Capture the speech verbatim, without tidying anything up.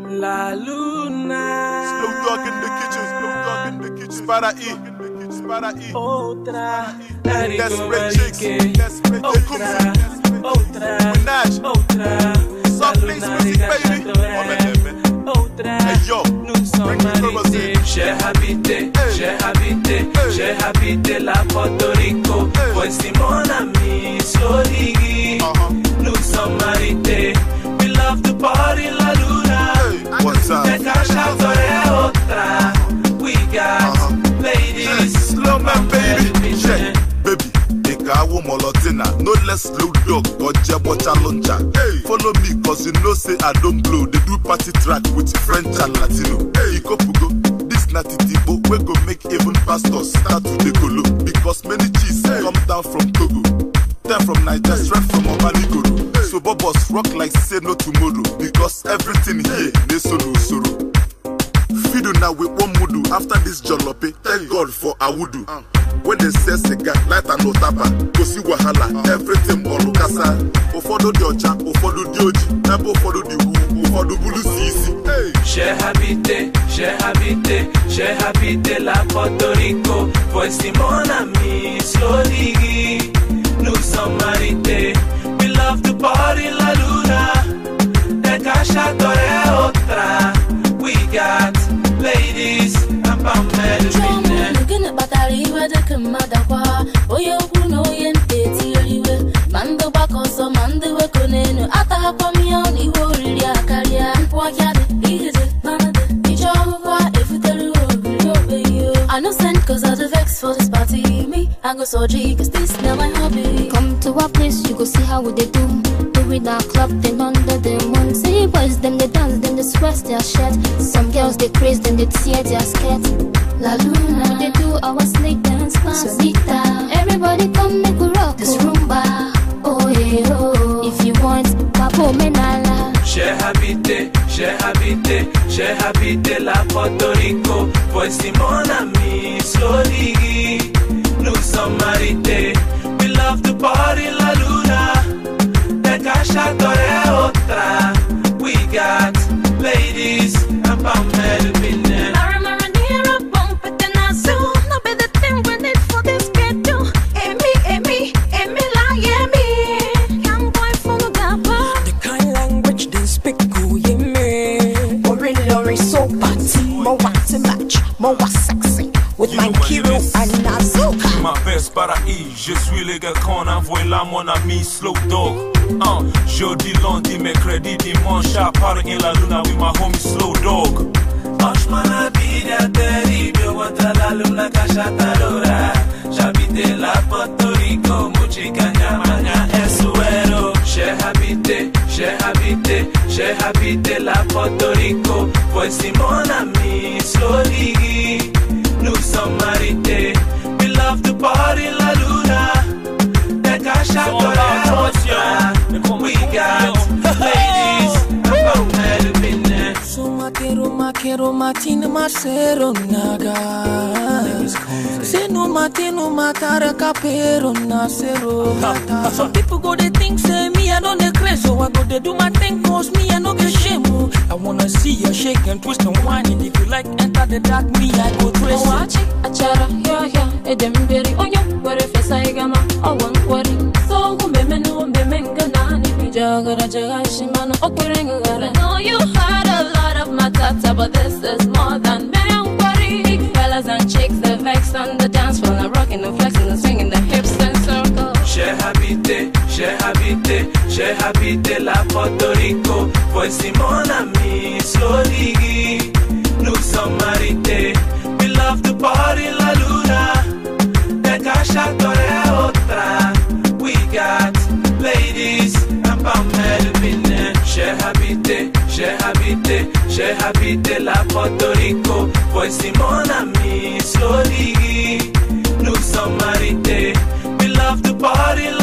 La Luna. Slow dog in the kitchen, slow dog in the kitchen. Spara E, Spara E. Otra. Desperate chicks, desperate Otra. Otra. Minaj. Otra. Soft face music, baby. Otra. Hey yo, nous sommes marités. J'ai habité, j'ai habité, j'ai habité la Porto Rico. Voici mon ami Slowly. Nous sommes marités. We love to party la Luna. What's up? The Cacciatore Otra. We got ladies. Slow man, baby. Check, baby. Ikawo molotina, no less slow dog, Oja Bocha Loncha. Hey, follow me, cause you know say I don't blow. They do party track with French and Latino. Hey, Ikopugo, this natty tibo, we go make even pastors start to decolo. Because many cheese come down from Togo. Then from Niger, straight from Obaligoro. So Bobos rock like say no tomorrow. Because everything here, they solo soro. Fido now with one mudu after this jollope. Thank God for Awudu. Uh. When they say cigar, light and no tapa, go see wahala, uh. everything all kasa. Ofodo di ocha, ofodo di oji, ebo ofodo di wu, ofodo bulu sisi. Hey. J'ai habité, j'ai habité, j'ai habité la Porto Rico. Voici mon ami Slowly. Nous sommes marités. We love to party la Luna. The Cacciatore Otra. We got ladies and Pamela. Gonna battery where the Kamadakwa. Oh, you know, yen, Mando Bacoso, Mando Wakoneno, Atahapami on Iworia, Karia, Wagad, easy, Manade, Ijawa, if you tell you, I know sent cause I the vex for this party. Me, I go so G, cause this now my hobby. Come to our place, you go see how they do. Do it our club, then under the moon. See boys, then they dance, then they stress their shirt. Some girls they craze, then they tear their skirt. La Luna, they do our snake dance, Sonita. Everybody come make a rock this rumba. Oh yeah, oh. If you want, Papo Menala. J'ai habité, j'ai habité, j'ai habité la Porto Rico. Voici mon ami Slowly. Nous sommes marités. We love to party la Luna. The Cacciatore Otra. We got ladies and Pamela Pinner. More sexy with my hero and Nazuka. Ma best para I, je suis le gars qu'on envoie là mon ami Slow Dog. Uh, jeudi, lundi, mercredi, dimanche, à Paris in la Luna with my homie Slow Dog. Franchement la vida terrible, otra la Luna Cacciatore. J'habite la Porto Rico, musica ñamaña e suero. J'ai habité, j'ai habité, j'ai habité la Porto Rico. Voici mon ami Slowly. Nous sommes marités. We love to party la Luna. The Cacciatore Otra. We got ladies and Pamela Pinner. Makero, makero, matina, macero, naga. Se no mate, no matara, capero, nasero. Some people go, they think, say, me, I don't declare. So I go, they do my thing, cause me, I don't get shame. I wanna see you shake and twist and whine. And if you like, enter the dark, me, I go trace. Oh, watch it, achara, yeah, yeah. Edem berry, oh, yeah. Where if it's a gama, oh, one quarry. So, women, women, ganani, jagara, jagashimano, okwerenga. I know you heard a lot of my tata, but this is more than memory. Fellas and chicks, they vex on the dance floor, now rocking and flexing and swinging the hips and circles. J'ai habité, j'ai habité, j'ai habité la Porto Rico. Voici mon ami Slowly. Nous sommes marités. We love to party la Luna. The Cacciatore Otra. We got ladies and Pamela Pinner. J'ai habité, j'ai habité, j'ai habité la Porto Rico. Voici mon ami Slowly. Nous sommes marités. We love to party